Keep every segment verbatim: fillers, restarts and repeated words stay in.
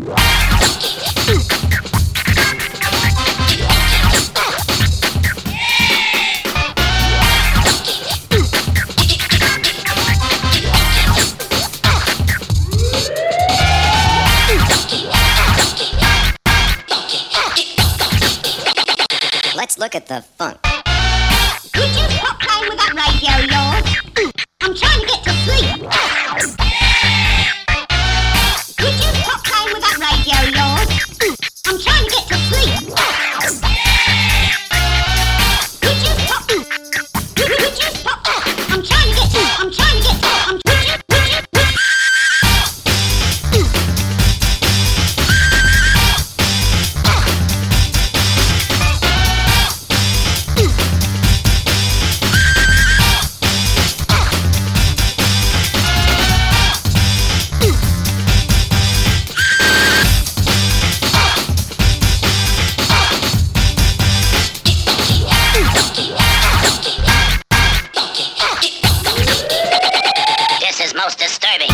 Let's look at the funk. Could you stop playing with that radio of yours? I'm trying to get to sleep. Could you stop playing with that radio of yours? I'm trying to get to sleep. Could you stop? Could you stop? I'm trying to get to. I'm trying to get to. I'm. Would you? Would you? Would Most disturbing.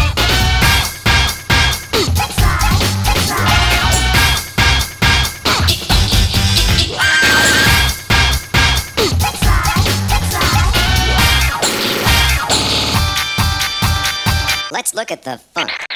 Let's look at the funk.